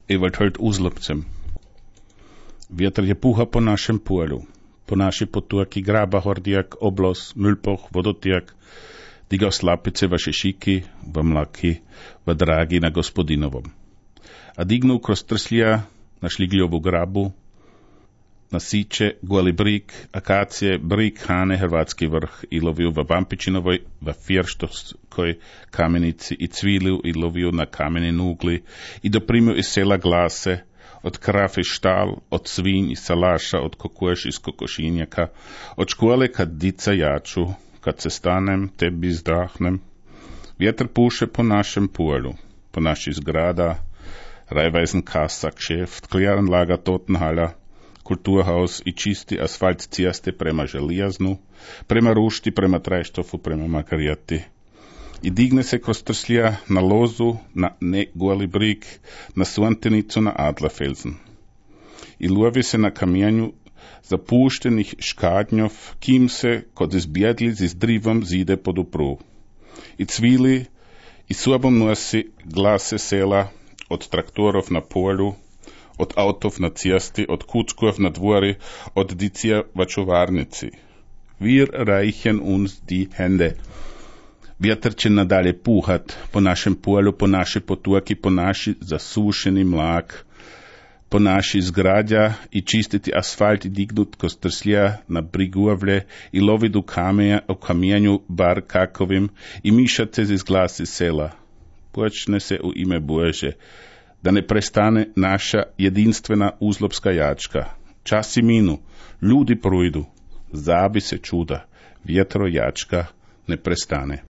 Ewald hölt uzlopcem. Vjetr je puha po našem polju, po naši poturki graba hordijak, oblos, mülpoch, vodotijak, digao slapice vaše šiki, v mlaki, v dragi na gospodinovom. A dignu kroz trslija na šligljovu grabu, na siče, goli brik, akacije, brik, hane, hrvatski vrh i loviju v Vampičinovoj, v Fjerštovskoj kamenici i cviliju i loviju na kameni nugli i doprimju iz sela glase, od kraf i štal, od svinj i salaša, od kokoš iz kokošinjaka, od škole kad dica jaču, kad se stanem, tebi izdahnem. Vjetr puše po našem polju, po naših zgrada, Raiffeisen Kassa Geschäft, Kläranlager Totenhaller, Kulturhaus i čisti asfalt ceste prema Želijaznu, prema Rušti, prema Trajštofu, prema Margarijeti. I digne se kroz trslija na lozu, na Goli brik, na Suantenicu, na Adlerfelsen. I lovi se na kamijenju zapuštenih škadnjov, kim se kod izbjedli z drivom zide pod upru. I cvili, i sobom nosi glase sela, od traktorov na polju, od avtov na cesti, od kučkov na dvori, od dicija v čuvarnici. Wir reichen uns die Hände. Vjetr će nadalje puhat po našem polju, po naši poturki, po naši zasušeni mlak, po naši zgradja i čistiti asfalt i dignut kroz trslija na briguvlje i lovit u kamijenju bar kakovim i mišat se iz glasi sela. Počne se u ime Bože, da ne prestane naša jedinstvena uzlopska jačka. Časi minu, ljudi projdu, zabi se čuda, vjetro jačka ne prestane.